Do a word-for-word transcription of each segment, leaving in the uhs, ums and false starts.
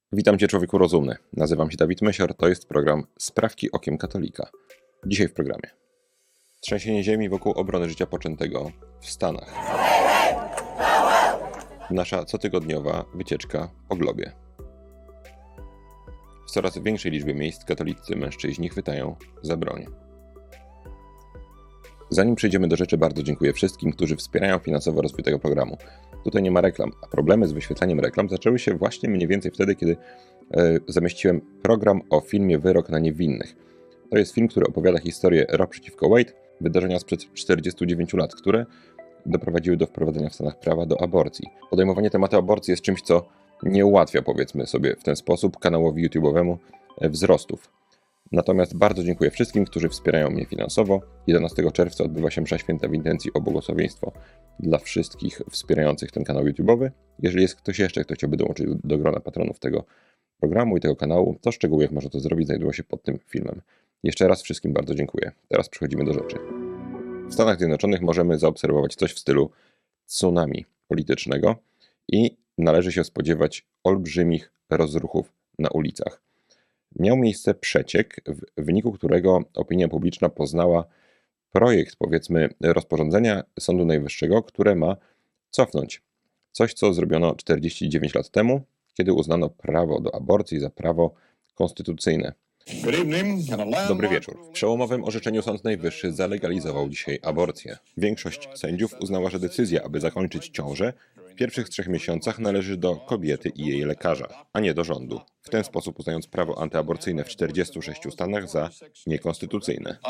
Witam Cię, człowieku rozumny. Nazywam się Dawid Mysior, to jest program Sprawki okiem katolika. Dzisiaj w programie. Trzęsienie ziemi wokół obrony życia poczętego w Stanach. Nasza cotygodniowa wycieczka po globie. W coraz większej liczbie miejsc katolicy mężczyźni chwytają za broń. Zanim przejdziemy do rzeczy, bardzo dziękuję wszystkim, którzy wspierają finansowo rozwój tego programu. Tutaj nie ma reklam, a problemy z wyświetlaniem reklam zaczęły się właśnie mniej więcej wtedy, kiedy e, zamieściłem program o filmie Wyrok na niewinnych. To jest film, który opowiada historię Roe przeciwko Wade, wydarzenia sprzed czterdziestu dziewięciu lat, które doprowadziły do wprowadzenia w Stanach prawa do aborcji. Podejmowanie tematu aborcji jest czymś, co nie ułatwia, powiedzmy sobie w ten sposób, kanałowi YouTube'owemu wzrostów. Natomiast bardzo dziękuję wszystkim, którzy wspierają mnie finansowo. jedenastego czerwca odbywa się msza święta w intencji o błogosławieństwo dla wszystkich wspierających ten kanał YouTube'owy. Jeżeli jest ktoś jeszcze, kto chciałby dołączyć do grona patronów tego programu i tego kanału, to szczegóły, jak można to zrobić, znajdują się pod tym filmem. Jeszcze raz wszystkim bardzo dziękuję. Teraz przechodzimy do rzeczy. W Stanach Zjednoczonych możemy zaobserwować coś w stylu tsunami politycznego i należy się spodziewać olbrzymich rozruchów na ulicach. Miał miejsce przeciek, w wyniku którego opinia publiczna poznała projekt, powiedzmy, rozporządzenia Sądu Najwyższego, które ma cofnąć coś, co zrobiono czterdzieści dziewięć lat temu, kiedy uznano prawo do aborcji za prawo konstytucyjne. Dobry wieczór. W przełomowym orzeczeniu Sąd Najwyższy zalegalizował dzisiaj aborcję. Większość sędziów uznała, że decyzja, aby zakończyć ciążę, w pierwszych trzech miesiącach należy do kobiety i jej lekarza, a nie do rządu. W ten sposób uznając prawo antyaborcyjne w czterdziestu sześciu stanach za niekonstytucyjne.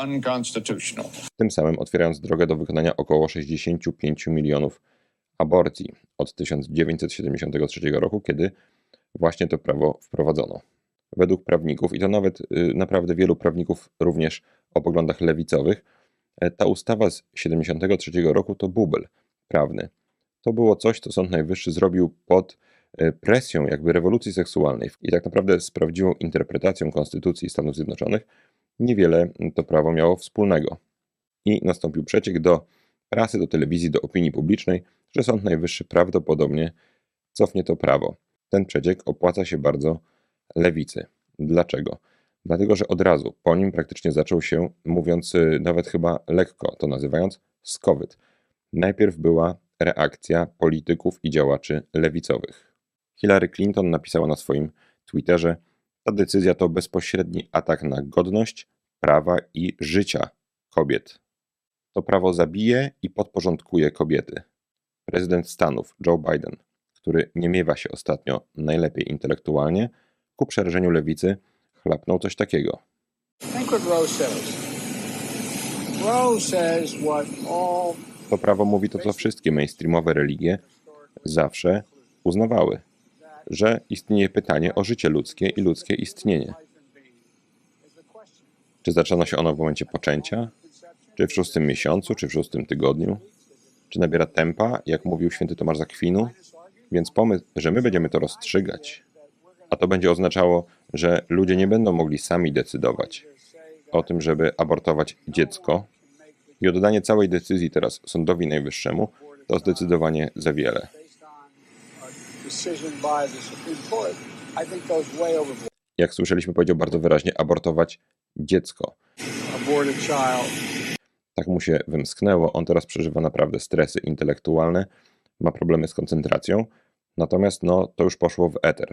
Tym samym otwierając drogę do wykonania około sześćdziesięciu pięciu milionów aborcji od tysiąc dziewięćset siedemdziesiątego trzeciego roku, kiedy właśnie to prawo wprowadzono. Według prawników, i to nawet y, naprawdę wielu prawników również o poglądach lewicowych, ta ustawa z siedemdziesiątego trzeciego roku to bubel prawny. To było coś, co Sąd Najwyższy zrobił pod presją jakby rewolucji seksualnej i tak naprawdę z prawdziwą interpretacją Konstytucji Stanów Zjednoczonych niewiele to prawo miało wspólnego. I nastąpił przeciek do prasy, do telewizji, do opinii publicznej, że Sąd Najwyższy prawdopodobnie cofnie to prawo. Ten przeciek opłaca się bardzo lewicy. Dlaczego? Dlatego, że od razu po nim praktycznie zaczął się, mówiąc nawet chyba lekko to nazywając, skowyt. Najpierw była reakcja polityków i działaczy lewicowych. Hillary Clinton napisała na swoim Twitterze: ta decyzja to bezpośredni atak na godność, prawa i życia kobiet. To prawo zabije i podporządkuje kobiety. Prezydent Stanów Joe Biden, który nie miewa się ostatnio najlepiej intelektualnie, ku przerażeniu lewicy chlapnął coś takiego. To prawo mówi to, co wszystkie mainstreamowe religie zawsze uznawały, że istnieje pytanie o życie ludzkie i ludzkie istnienie. Czy zaczyna się ono w momencie poczęcia, czy w szóstym miesiącu, czy w szóstym tygodniu, czy nabiera tempa, jak mówił święty Tomasz z Akwinu, więc pomysł, że my będziemy to rozstrzygać, a to będzie oznaczało, że ludzie nie będą mogli sami decydować o tym, żeby abortować dziecko i oddanie całej decyzji teraz Sądowi Najwyższemu, to zdecydowanie za wiele. Jak słyszeliśmy, powiedział bardzo wyraźnie, abortować dziecko. Tak mu się wymsknęło, on teraz przeżywa naprawdę stresy intelektualne, ma problemy z koncentracją, natomiast no, to już poszło w eter.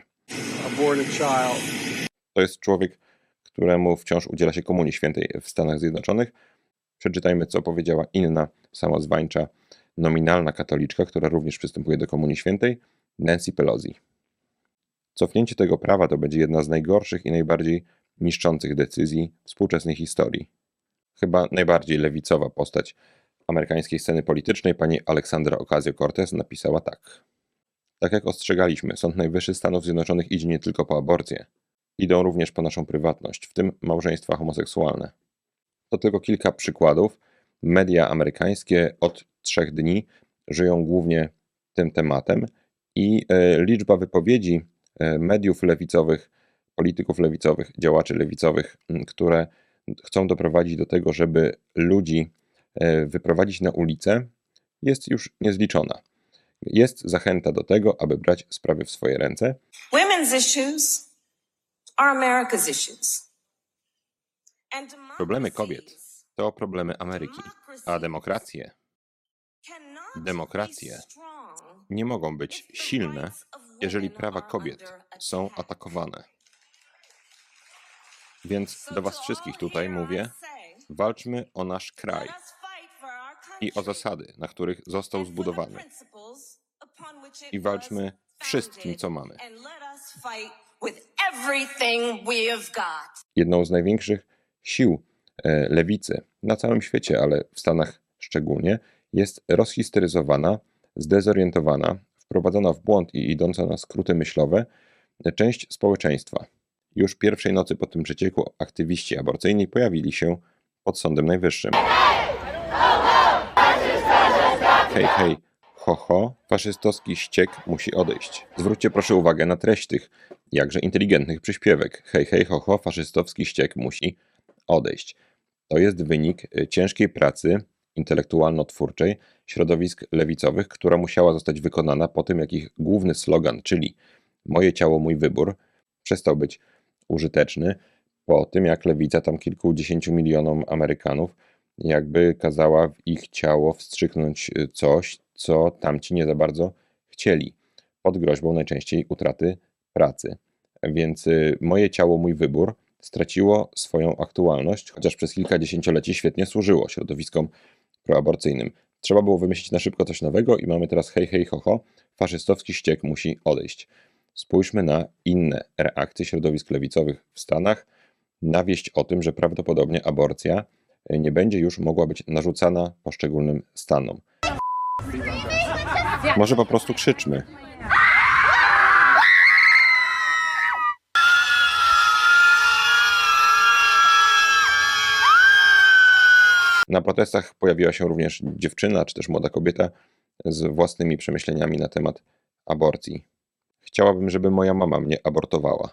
To jest człowiek, któremu wciąż udziela się Komunii Świętej w Stanach Zjednoczonych. Przeczytajmy, co powiedziała inna samozwańcza, nominalna katoliczka, która również przystępuje do Komunii Świętej, Nancy Pelosi. Cofnięcie tego prawa to będzie jedna z najgorszych i najbardziej niszczących decyzji współczesnej historii. Chyba najbardziej lewicowa postać amerykańskiej sceny politycznej, pani Alexandra Ocasio-Cortez, napisała tak. Tak jak ostrzegaliśmy, Sąd Najwyższy Stanów Zjednoczonych idzie nie tylko po aborcję. Idą również po naszą prywatność, w tym małżeństwa homoseksualne. To tylko kilka przykładów. Media amerykańskie od trzech dni żyją głównie tym tematem i e, liczba wypowiedzi e, mediów lewicowych, polityków lewicowych, działaczy lewicowych, m, które chcą doprowadzić do tego, żeby ludzi e, wyprowadzić na ulicę, jest już niezliczona. Jest zachęta do tego, aby brać sprawy w swoje ręce. women's issues are America's issues. Problemy kobiet to problemy Ameryki, a demokracje, demokracje nie mogą być silne, jeżeli prawa kobiet są atakowane. Więc do was wszystkich tutaj mówię, walczmy o nasz kraj i o zasady, na których został zbudowany. I walczmy wszystkim, co mamy. Jedną z największych sił lewicy na całym świecie, ale w Stanach szczególnie, jest rozhisteryzowana, zdezorientowana, wprowadzona w błąd i idąca na skróty myślowe część społeczeństwa. Już pierwszej nocy po tym przecieku aktywiści aborcyjni pojawili się pod Sądem Najwyższym. Hej, hej, ho, ho, faszystowski ściek musi odejść. Zwróćcie proszę uwagę na treść tych jakże inteligentnych przyśpiewek. Hej, hej, ho, ho, faszystowski ściek musi odejść. To jest wynik ciężkiej pracy intelektualno-twórczej środowisk lewicowych, która musiała zostać wykonana po tym, jak ich główny slogan, czyli moje ciało, mój wybór, przestał być użyteczny, po tym jak lewica tam kilkudziesięciu milionom Amerykanów jakby kazała w ich ciało wstrzyknąć coś, co tamci nie za bardzo chcieli, pod groźbą najczęściej utraty pracy. Więc moje ciało, mój wybór straciło swoją aktualność, chociaż przez kilka dziesięcioleci świetnie służyło środowiskom proaborcyjnym. Trzeba było wymyślić na szybko coś nowego i mamy teraz hej, hej, ho, ho, faszystowski ściek musi odejść. Spójrzmy na inne reakcje środowisk lewicowych w Stanach na wieść o tym, że prawdopodobnie aborcja nie będzie już mogła być narzucana poszczególnym stanom. Może po prostu krzyczmy. Na protestach pojawiła się również dziewczyna, czy też młoda kobieta z własnymi przemyśleniami na temat aborcji. Chciałabym, żeby moja mama mnie abortowała.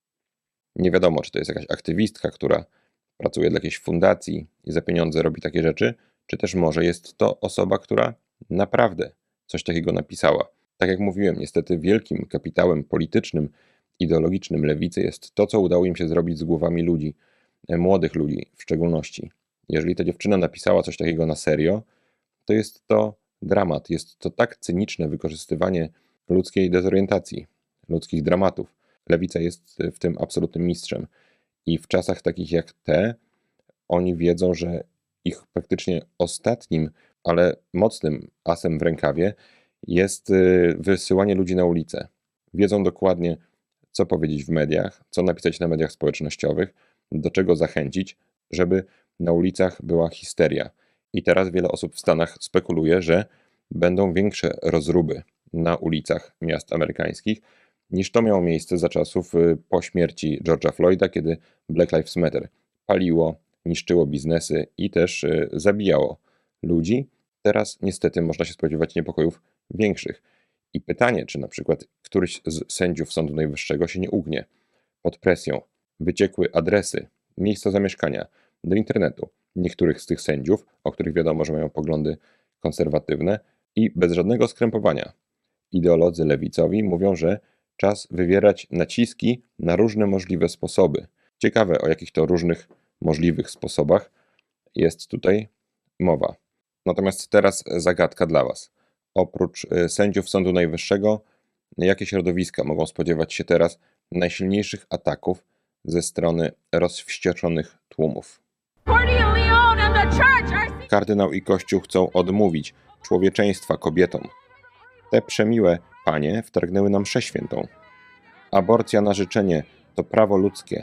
Nie wiadomo, czy to jest jakaś aktywistka, która pracuje dla jakiejś fundacji i za pieniądze robi takie rzeczy, czy też może jest to osoba, która naprawdę coś takiego napisała. Tak jak mówiłem, niestety wielkim kapitałem politycznym, ideologicznym lewicy jest to, co udało im się zrobić z głowami ludzi, młodych ludzi w szczególności. Jeżeli ta dziewczyna napisała coś takiego na serio, to jest to dramat, jest to tak cyniczne wykorzystywanie ludzkiej dezorientacji, ludzkich dramatów. Lewica jest w tym absolutnym mistrzem. I w czasach takich jak te, oni wiedzą, że ich praktycznie ostatnim, ale mocnym asem w rękawie jest wysyłanie ludzi na ulicę. Wiedzą dokładnie, co powiedzieć w mediach, co napisać na mediach społecznościowych, do czego zachęcić, żeby na ulicach była histeria. I teraz wiele osób w Stanach spekuluje, że będą większe rozruby na ulicach miast amerykańskich, niż to miało miejsce za czasów po śmierci George'a Floyda, kiedy Black Lives Matter paliło, niszczyło biznesy i też zabijało ludzi. Teraz niestety można się spodziewać niepokojów większych. I pytanie, czy na przykład któryś z sędziów Sądu Najwyższego się nie ugnie pod presją. Wyciekły adresy, miejsca zamieszkania do internetu niektórych z tych sędziów, o których wiadomo, że mają poglądy konserwatywne i bez żadnego skrępowania. Ideolodzy lewicowi mówią, że czas wywierać naciski na różne możliwe sposoby. Ciekawe, o jakich to różnych możliwych sposobach jest tutaj mowa. Natomiast teraz zagadka dla Was. Oprócz sędziów Sądu Najwyższego, jakie środowiska mogą spodziewać się teraz najsilniejszych ataków ze strony rozwścieczonych tłumów? Kardynał i Kościół chcą odmówić człowieczeństwa kobietom. Te przemiłe panie wtargnęły na mszę świętą. Aborcja na życzenie to prawo ludzkie.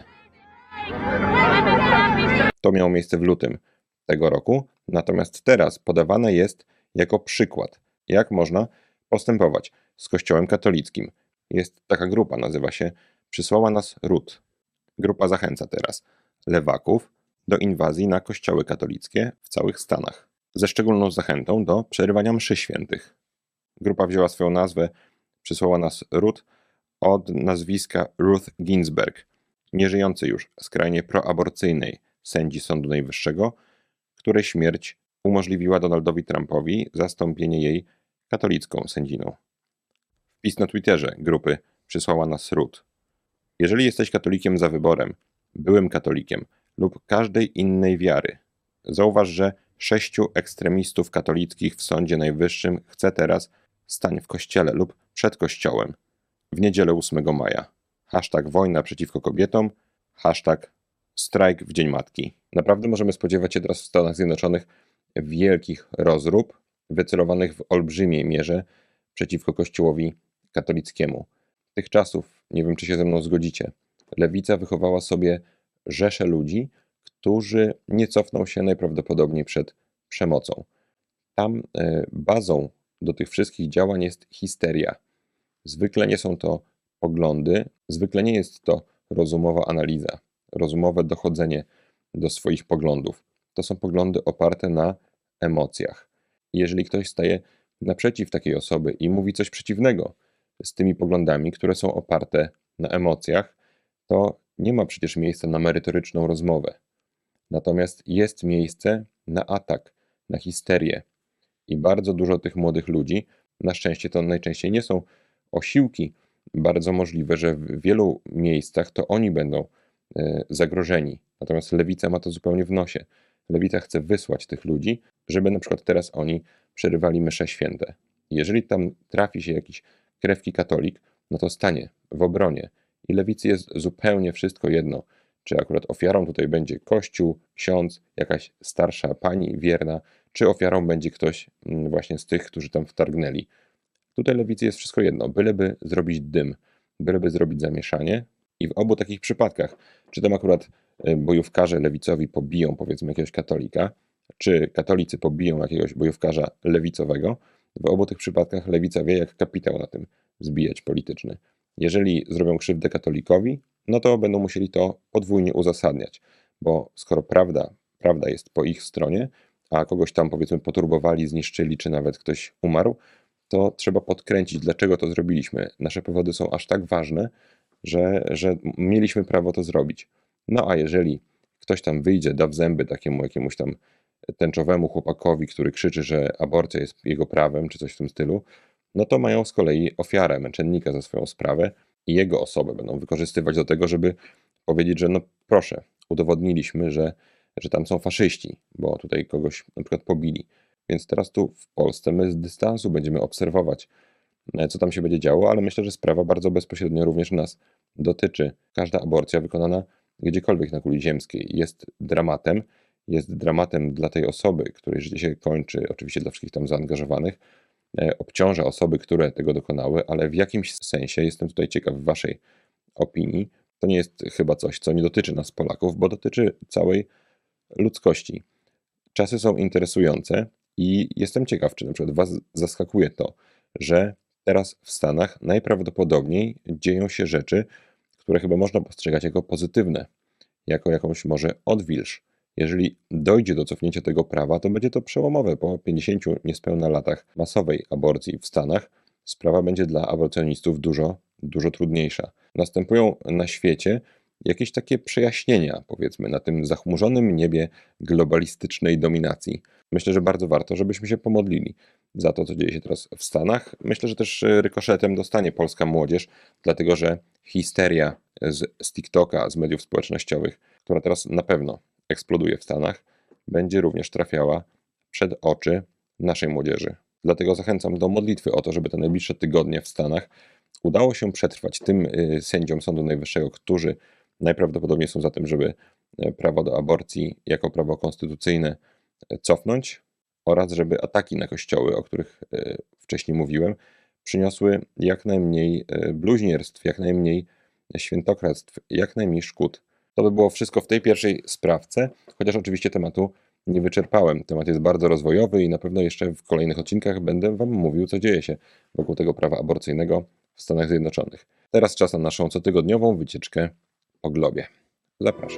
To miało miejsce w lutym tego roku, natomiast teraz podawane jest jako przykład, jak można postępować z Kościołem katolickim. Jest taka grupa, nazywa się Przysłała nas Ród. Grupa zachęca teraz lewaków do inwazji na kościoły katolickie w całych Stanach, ze szczególną zachętą do przerywania mszy świętych. Grupa wzięła swoją nazwę, Przysłała nas Ród, od nazwiska Ruth Ginsburg, nieżyjącej już skrajnie proaborcyjnej sędzi Sądu Najwyższego, której śmierć umożliwiła Donaldowi Trumpowi zastąpienie jej katolicką sędziną. Wpis na Twitterze grupy Przysłała nas Ród Jeżeli jesteś katolikiem za wyborem, byłym katolikiem lub każdej innej wiary, zauważ, że sześciu ekstremistów katolickich w Sądzie Najwyższym chce teraz stań w kościele lub przed kościołem w niedzielę ósmego maja. Hashtag wojna przeciwko kobietom, hashtag strajk w Dzień Matki. Naprawdę możemy spodziewać się teraz w Stanach Zjednoczonych wielkich rozrób wycelowanych w olbrzymiej mierze przeciwko Kościołowi katolickiemu. Tych czasów, nie wiem czy się ze mną zgodzicie, lewica wychowała sobie rzeszę ludzi, którzy nie cofną się najprawdopodobniej przed przemocą. Tam y, bazą do tych wszystkich działań jest histeria. Zwykle nie są to poglądy, zwykle nie jest to rozumowa analiza, rozumowe dochodzenie do swoich poglądów. To są poglądy oparte na emocjach. Jeżeli ktoś staje naprzeciw takiej osoby i mówi coś przeciwnego z tymi poglądami, które są oparte na emocjach, to nie ma przecież miejsca na merytoryczną rozmowę. Natomiast jest miejsce na atak, na histerię. I bardzo dużo tych młodych ludzi, na szczęście to najczęściej nie są osiłki, bardzo możliwe, że w wielu miejscach to oni będą zagrożeni. Natomiast lewica ma to zupełnie w nosie. Lewica chce wysłać tych ludzi, żeby na przykład teraz oni przerywali msze święte. Jeżeli tam trafi się jakiś krewki katolik, no to stanie w obronie. I lewicy jest zupełnie wszystko jedno, czy akurat ofiarą tutaj będzie kościół, ksiądz, jakaś starsza pani wierna, czy ofiarą będzie ktoś właśnie z tych, którzy tam wtargnęli. Tutaj lewicy jest wszystko jedno, byleby zrobić dym, byleby zrobić zamieszanie. I w obu takich przypadkach, czy tam akurat bojówkarze lewicowi pobiją powiedzmy jakiegoś katolika, czy katolicy pobiją jakiegoś bojówkarza lewicowego, w obu tych przypadkach lewica wie, jak kapitał na tym zbijać polityczny. Jeżeli zrobią krzywdę katolikowi, no to będą musieli to podwójnie uzasadniać, bo skoro prawda, prawda jest po ich stronie, a kogoś tam powiedzmy poturbowali, zniszczyli, czy nawet ktoś umarł, to trzeba podkręcić, dlaczego to zrobiliśmy. Nasze powody są aż tak ważne, że, że mieliśmy prawo to zrobić. No a jeżeli ktoś tam wyjdzie, da w zęby takiemu jakiemuś tam tęczowemu chłopakowi, który krzyczy, że aborcja jest jego prawem, czy coś w tym stylu, no to mają z kolei ofiarę, męczennika za swoją sprawę i jego osobę będą wykorzystywać do tego, żeby powiedzieć, że no proszę, udowodniliśmy, że, że tam są faszyści, bo tutaj kogoś na przykład pobili. Więc teraz tu w Polsce my z dystansu będziemy obserwować, co tam się będzie działo, ale myślę, że sprawa bardzo bezpośrednio również nas dotyczy. Każda aborcja wykonana gdziekolwiek na kuli ziemskiej jest dramatem, jest dramatem dla tej osoby, której życie się kończy, oczywiście dla wszystkich tam zaangażowanych, obciąża osoby, które tego dokonały, ale w jakimś sensie, jestem tutaj ciekaw waszej opinii, to nie jest chyba coś, co nie dotyczy nas Polaków, bo dotyczy całej ludzkości. Czasy są interesujące i jestem ciekaw, czy na przykład was zaskakuje to, że teraz w Stanach najprawdopodobniej dzieją się rzeczy, które chyba można postrzegać jako pozytywne, jako jakąś może odwilż. Jeżeli dojdzie do cofnięcia tego prawa, to będzie to przełomowe. Po pięćdziesięciu niespełna latach masowej aborcji w Stanach sprawa będzie dla aborcjonistów dużo, dużo trudniejsza. Następują na świecie jakieś takie przejaśnienia, powiedzmy, na tym zachmurzonym niebie globalistycznej dominacji. Myślę, że bardzo warto, żebyśmy się pomodlili za to, co dzieje się teraz w Stanach. Myślę, że też rykoszetem dostanie polska młodzież, dlatego że histeria z, z TikToka, z mediów społecznościowych, która teraz na pewno eksploduje w Stanach, będzie również trafiała przed oczy naszej młodzieży. Dlatego zachęcam do modlitwy o to, żeby te najbliższe tygodnie w Stanach udało się przetrwać tym sędziom Sądu Najwyższego, którzy najprawdopodobniej są za tym, żeby prawo do aborcji jako prawo konstytucyjne cofnąć oraz żeby ataki na kościoły, o których wcześniej mówiłem, przyniosły jak najmniej bluźnierstw, jak najmniej świętokradztw, jak najmniej szkód. To by było wszystko w tej pierwszej sprawce, chociaż oczywiście tematu nie wyczerpałem. Temat jest bardzo rozwojowy i na pewno jeszcze w kolejnych odcinkach będę wam mówił, co dzieje się wokół tego prawa aborcyjnego w Stanach Zjednoczonych. Teraz czas na naszą cotygodniową wycieczkę po globie. Zapraszam.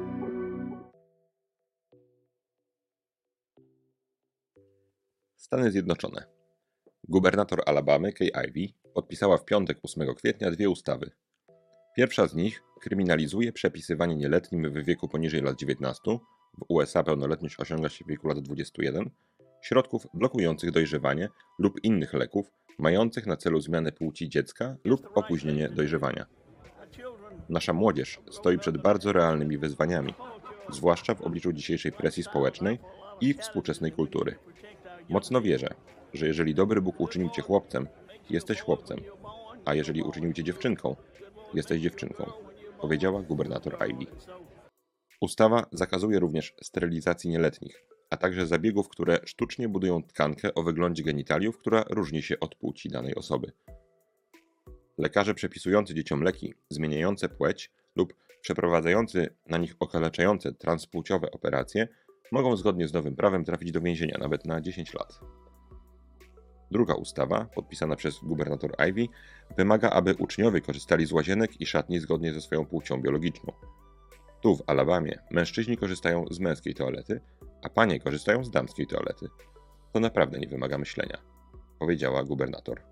Stany Zjednoczone. Gubernator Alabamy Kay Ivey podpisała w piątek ósmego kwietnia dwie ustawy. Pierwsza z nich kryminalizuje przepisywanie nieletnim w wieku poniżej lat dziewiętnastu, w U S A pełnoletność osiąga się w wieku lat dwudziestu jeden, środków blokujących dojrzewanie lub innych leków mających na celu zmianę płci dziecka lub opóźnienie dojrzewania. Nasza młodzież stoi przed bardzo realnymi wyzwaniami, zwłaszcza w obliczu dzisiejszej presji społecznej i współczesnej kultury. Mocno wierzę, że jeżeli dobry Bóg uczynił cię chłopcem, jesteś chłopcem, a jeżeli uczynił cię dziewczynką, jesteś dziewczynką, powiedziała gubernator Ivey. Ustawa zakazuje również sterylizacji nieletnich, a także zabiegów, które sztucznie budują tkankę o wyglądzie genitaliów, która różni się od płci danej osoby. Lekarze przepisujący dzieciom leki zmieniające płeć lub przeprowadzający na nich okaleczające transpłciowe operacje mogą zgodnie z nowym prawem trafić do więzienia nawet na dziesięć lat. Druga ustawa, podpisana przez gubernator Ivey, wymaga, aby uczniowie korzystali z łazienek i szatni zgodnie ze swoją płcią biologiczną. Tu w Alabamie mężczyźni korzystają z męskiej toalety, a panie korzystają z damskiej toalety. To naprawdę nie wymaga myślenia, powiedziała gubernator.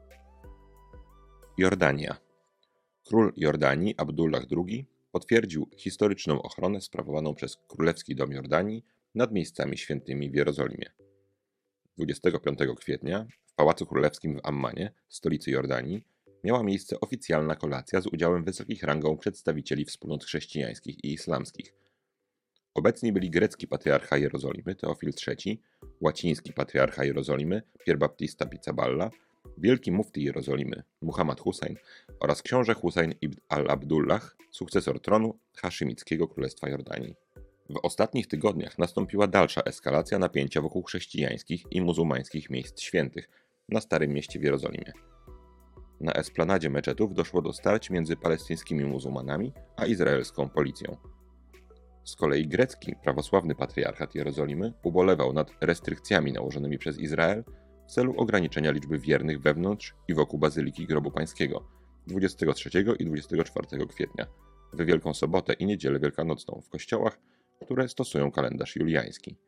Jordania. Król Jordanii Abdullah drugi potwierdził historyczną ochronę sprawowaną przez Królewski Dom Jordanii nad miejscami świętymi w Jerozolimie. dwudziestego piątego kwietnia w Pałacu Królewskim w Ammanie, stolicy Jordanii, miała miejsce oficjalna kolacja z udziałem wysokich rangą przedstawicieli wspólnot chrześcijańskich i islamskich. Obecni byli grecki patriarcha Jerozolimy Teofil trzeci, łaciński patriarcha Jerozolimy Pier Baptista Pizzaballa, wielki mufti Jerozolimy Muhammad Hussein oraz książę Hussein ibn al-Abdullah, sukcesor tronu haszymickiego Królestwa Jordanii. W ostatnich tygodniach nastąpiła dalsza eskalacja napięcia wokół chrześcijańskich i muzułmańskich miejsc świętych na Starym Mieście w Jerozolimie. Na esplanadzie meczetów doszło do starć między palestyńskimi muzułmanami a izraelską policją. Z kolei grecki prawosławny patriarchat Jerozolimy ubolewał nad restrykcjami nałożonymi przez Izrael w celu ograniczenia liczby wiernych wewnątrz i wokół Bazyliki Grobu Pańskiego dwudziestego trzeciego i dwudziestego czwartego kwietnia, w Wielką Sobotę i Niedzielę Wielkanocną w kościołach, które stosują kalendarz juliański.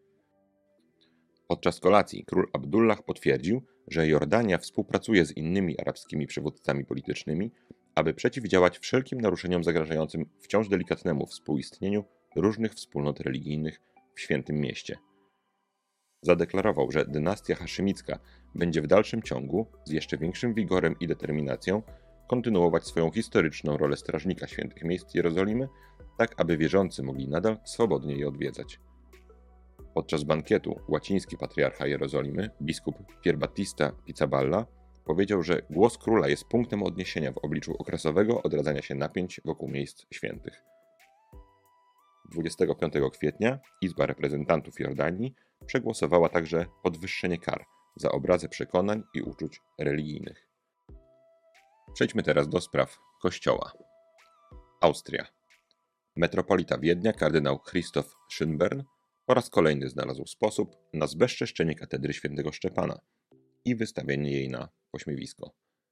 Podczas kolacji król Abdullah potwierdził, że Jordania współpracuje z innymi arabskimi przywódcami politycznymi, aby przeciwdziałać wszelkim naruszeniom zagrażającym wciąż delikatnemu współistnieniu różnych wspólnot religijnych w Świętym Mieście. Zadeklarował, że dynastia haszymicka będzie w dalszym ciągu, z jeszcze większym wigorem i determinacją, kontynuować swoją historyczną rolę strażnika świętych miejsc Jerozolimy, tak aby wierzący mogli nadal swobodnie je odwiedzać. Podczas bankietu łaciński patriarcha Jerozolimy, biskup Pier Baptista Pizzaballa, powiedział, że głos króla jest punktem odniesienia w obliczu okresowego odradzania się napięć wokół miejsc świętych. dwudziestego piątego kwietnia Izba Reprezentantów Jordanii przegłosowała także podwyższenie kar za obrazy przekonań i uczuć religijnych. Przejdźmy teraz do spraw Kościoła. Austria. Metropolita Wiednia kardynał Christoph Schönborn po raz kolejny znalazł sposób na zbezczeszczenie katedry świętego Szczepana i wystawienie jej na pośmiewisko.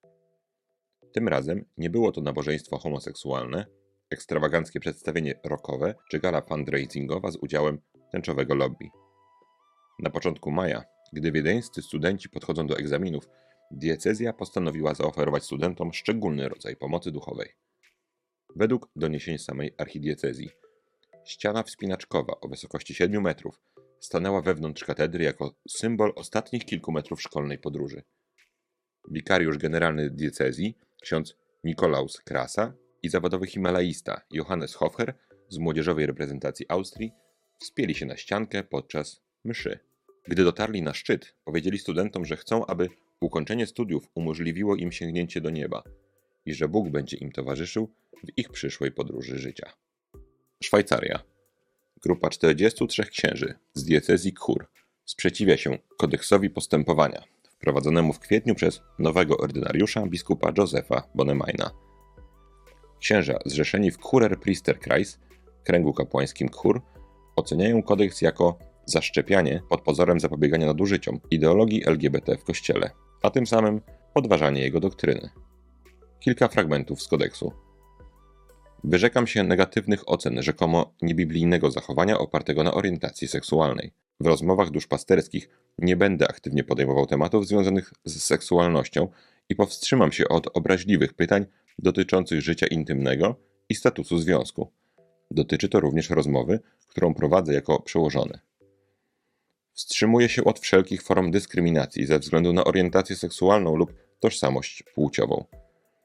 Tym razem nie było to nabożeństwo homoseksualne, ekstrawaganckie przedstawienie rockowe czy gala fundraisingowa z udziałem tęczowego lobby. Na początku maja, gdy wiedeńscy studenci podchodzą do egzaminów, diecezja postanowiła zaoferować studentom szczególny rodzaj pomocy duchowej. Według doniesień samej archidiecezji, ściana wspinaczkowa o wysokości siedmiu metrów stanęła wewnątrz katedry jako symbol ostatnich kilku metrów szkolnej podróży. Wikariusz generalny diecezji, ksiądz Nikolaus Krasa i zawodowy himalaista Johannes Hofher z młodzieżowej reprezentacji Austrii wspięli się na ściankę podczas mszy. Gdy dotarli na szczyt, powiedzieli studentom, że chcą, aby ukończenie studiów umożliwiło im sięgnięcie do nieba i że Bóg będzie im towarzyszył w ich przyszłej podróży życia. Szwajcaria. Grupa czterdziestu trzech księży z diecezji Chur sprzeciwia się kodeksowi postępowania wprowadzonemu w kwietniu przez nowego ordynariusza biskupa Józefa Bonemaina. Księża zrzeszeni w Churer Priesterkreis, kręgu kapłańskim Chur, oceniają kodeks jako zaszczepianie pod pozorem zapobiegania nadużyciom ideologii L G B T w Kościele, a tym samym podważanie jego doktryny. Kilka fragmentów z kodeksu. Wyrzekam się negatywnych ocen rzekomo niebiblijnego zachowania opartego na orientacji seksualnej. W rozmowach duszpasterskich nie będę aktywnie podejmował tematów związanych z seksualnością i powstrzymam się od obraźliwych pytań dotyczących życia intymnego i statusu związku. Dotyczy to również rozmowy, którą prowadzę jako przełożony. Wstrzymuję się od wszelkich form dyskryminacji ze względu na orientację seksualną lub tożsamość płciową.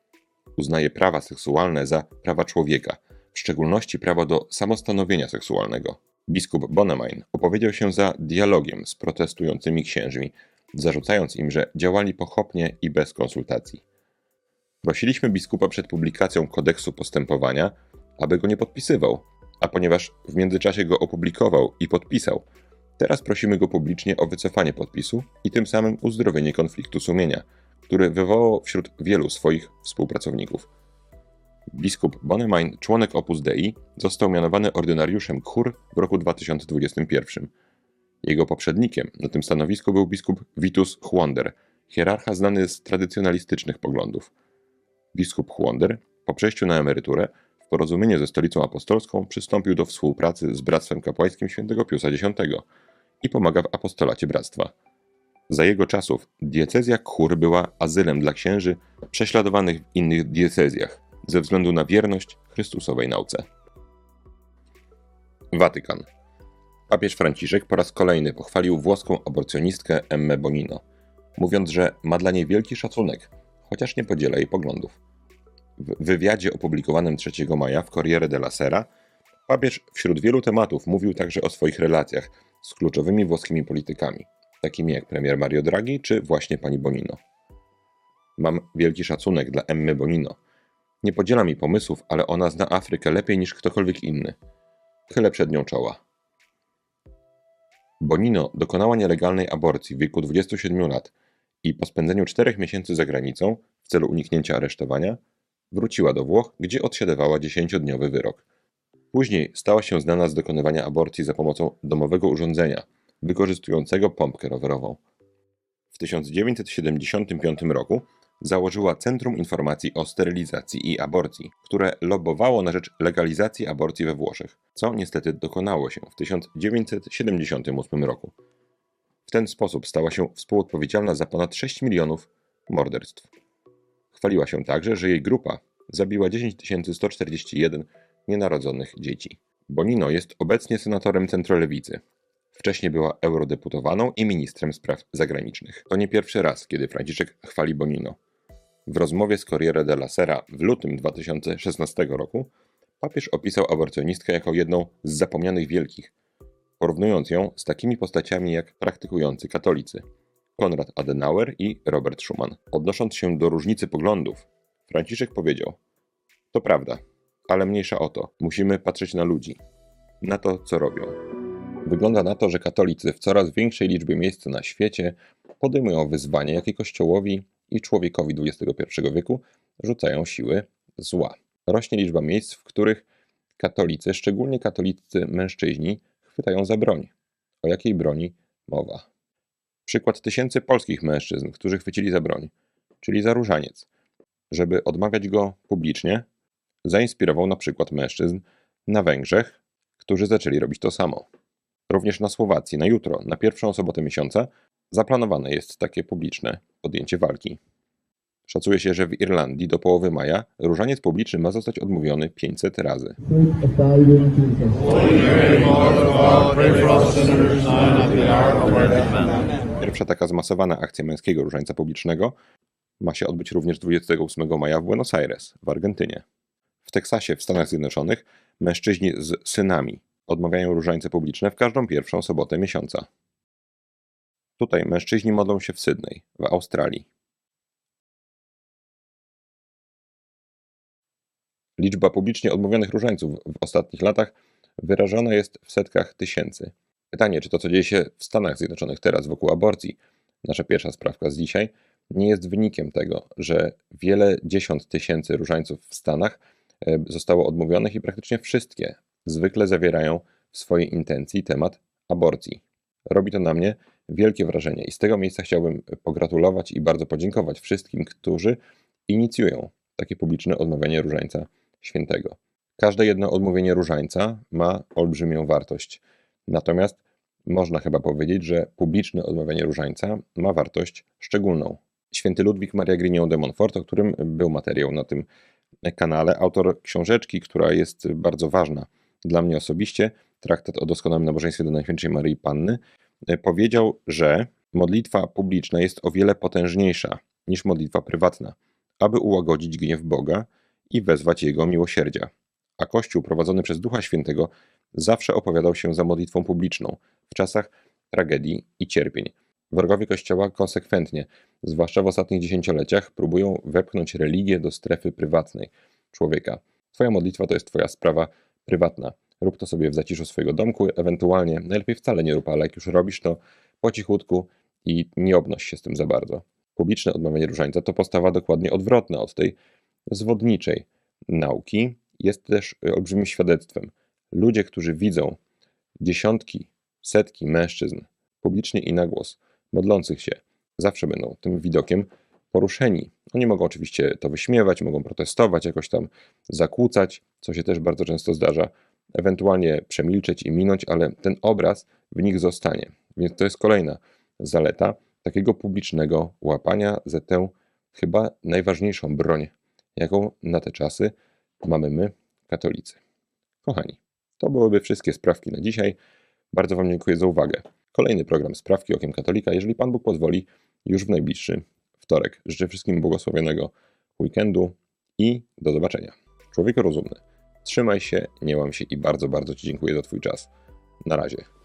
Uznaje prawa seksualne za prawa człowieka, w szczególności prawo do samostanowienia seksualnego. Biskup Bonemain opowiedział się za dialogiem z protestującymi księżmi, zarzucając im, że działali pochopnie i bez konsultacji. Prosiliśmy biskupa przed publikacją kodeksu postępowania, aby go nie podpisywał, a ponieważ w międzyczasie go opublikował i podpisał, teraz prosimy go publicznie o wycofanie podpisu i tym samym uzdrowienie konfliktu sumienia, który wywołał wśród wielu swoich współpracowników. Biskup Bonemain, członek Opus Dei, został mianowany ordynariuszem Chór w roku dwa tysiące dwudziestym pierwszym. Jego poprzednikiem na tym stanowisku był biskup Vitus Chłonder, hierarcha znany z tradycjonalistycznych poglądów. Biskup Chłonder, po przejściu na emeryturę, w porozumieniu ze Stolicą Apostolską przystąpił do współpracy z Bractwem Kapłańskim Świętego Piusa X i pomaga w apostolacie bractwa. Za jego czasów diecezja Chór była azylem dla księży prześladowanych w innych diecezjach ze względu na wierność Chrystusowej nauce. Watykan. Papież Franciszek po raz kolejny pochwalił włoską aborcjonistkę Emmę Bonino, mówiąc, że ma dla niej wielki szacunek, chociaż nie podziela jej poglądów. W wywiadzie opublikowanym trzeciego maja w Corriere della Sera papież wśród wielu tematów mówił także o swoich relacjach z kluczowymi włoskimi politykami, takimi jak premier Mario Draghi czy właśnie pani Bonino. Mam wielki szacunek dla Emmy Bonino. Nie podzielam jej pomysłów, ale ona zna Afrykę lepiej niż ktokolwiek inny. Chylę przed nią czoła. Bonino dokonała nielegalnej aborcji w wieku dwudziestu siedmiu lat i po spędzeniu czterech miesięcy za granicą w celu uniknięcia aresztowania wróciła do Włoch, gdzie odsiadywała dziesięciodniowy wyrok. Później stała się znana z dokonywania aborcji za pomocą domowego urządzenia, wykorzystującego pompkę rowerową. W tysiąc dziewięćset siedemdziesiątym piątym roku założyła Centrum Informacji o Sterylizacji i Aborcji, które lobbowało na rzecz legalizacji aborcji we Włoszech, co niestety dokonało się w tysiąc dziewięćset siedemdziesiątym ósmym roku. W ten sposób stała się współodpowiedzialna za ponad sześć milionów morderstw. Chwaliła się także, że jej grupa zabiła dziesięć tysięcy sto czterdzieści jeden nienarodzonych dzieci. Bonino jest obecnie senatorem centrolewicy. Wcześniej była eurodeputowaną i ministrem spraw zagranicznych. To nie pierwszy raz, kiedy Franciszek chwali Bonino. W rozmowie z Corriere della Sera w lutym dwa tysiące szesnastego roku papież opisał aborcjonistkę jako jedną z zapomnianych wielkich, porównując ją z takimi postaciami jak praktykujący katolicy Konrad Adenauer i Robert Schuman. Odnosząc się do różnicy poglądów, Franciszek powiedział: to prawda, ale mniejsza o to, musimy patrzeć na ludzi, na to, co robią. Wygląda na to, że katolicy w coraz większej liczbie miejsc na świecie podejmują wyzwanie, jakie Kościołowi i człowiekowi dwudziestego pierwszego wieku rzucają siły zła. Rośnie liczba miejsc, w których katolicy, szczególnie katolicy mężczyźni, chwytają za broń. O jakiej broni mowa? Przykład tysięcy polskich mężczyzn, którzy chwycili za broń, czyli za różaniec. Żeby odmawiać go publicznie, zainspirował na przykład mężczyzn na Węgrzech, którzy zaczęli robić to samo. Również na Słowacji na jutro, na pierwszą sobotę miesiąca, zaplanowane jest takie publiczne podjęcie walki. Szacuje się, że w Irlandii do połowy maja różaniec publiczny ma zostać odmówiony pięćset razy. Pierwsza taka zmasowana akcja męskiego różańca publicznego ma się odbyć również dwudziestego ósmego maja w Buenos Aires, w Argentynie. W Teksasie, w Stanach Zjednoczonych, mężczyźni z synami odmawiają różańce publiczne w każdą pierwszą sobotę miesiąca. Tutaj mężczyźni modlą się w Sydney, w Australii. Liczba publicznie odmówionych różańców w ostatnich latach wyrażona jest w setkach tysięcy. Pytanie, czy to, co dzieje się w Stanach Zjednoczonych teraz wokół aborcji, nasza pierwsza sprawka z dzisiaj, nie jest wynikiem tego, że wiele dziesiąt tysięcy różańców w Stanach zostało odmówionych i praktycznie wszystkie zwykle zawierają w swojej intencji temat aborcji. Robi to na mnie wielkie wrażenie i z tego miejsca chciałbym pogratulować i bardzo podziękować wszystkim, którzy inicjują takie publiczne odmawianie różańca świętego. Każde jedno odmówienie różańca ma olbrzymią wartość. Natomiast można chyba powiedzieć, że publiczne odmawianie różańca ma wartość szczególną. Święty Ludwik Maria Grignion de Montfort, o którym był materiał na tym kanale, autor książeczki, która jest bardzo ważna dla mnie osobiście, Traktat o doskonałym nabożeństwie do Najświętszej Maryi Panny, powiedział, że modlitwa publiczna jest o wiele potężniejsza niż modlitwa prywatna, aby ułagodzić gniew Boga i wezwać Jego miłosierdzia. A Kościół prowadzony przez Ducha Świętego zawsze opowiadał się za modlitwą publiczną w czasach tragedii i cierpień. Wrogowie Kościoła konsekwentnie, zwłaszcza w ostatnich dziesięcioleciach, próbują wepchnąć religię do strefy prywatnej człowieka. Twoja modlitwa to jest twoja sprawa prywatna. Rób to sobie w zaciszu swojego domku, ewentualnie, najlepiej wcale nie rób, ale jak już robisz to po cichutku i nie obnoś się z tym za bardzo. Publiczne odmawianie różańca to postawa dokładnie odwrotna od tej zwodniczej nauki. Jest też olbrzymim świadectwem. Ludzie, którzy widzą dziesiątki, setki mężczyzn publicznie i na głos modlących się, zawsze będą tym widokiem poruszeni. Oni mogą oczywiście to wyśmiewać, mogą protestować, jakoś tam zakłócać, co się też bardzo często zdarza, ewentualnie przemilczeć i minąć, ale ten obraz w nich zostanie. Więc to jest kolejna zaleta takiego publicznego łapania za tę chyba najważniejszą broń, jaką na te czasy mamy my, katolicy. Kochani, to byłyby wszystkie sprawki na dzisiaj. Bardzo Wam dziękuję za uwagę. Kolejny program Sprawki Okiem Katolika, jeżeli Pan Bóg pozwoli, już w najbliższy wtorek. Życzę wszystkim błogosławionego weekendu i do zobaczenia. Człowieku rozumny, trzymaj się, nie łam się i bardzo, bardzo Ci dziękuję za Twój czas. Na razie.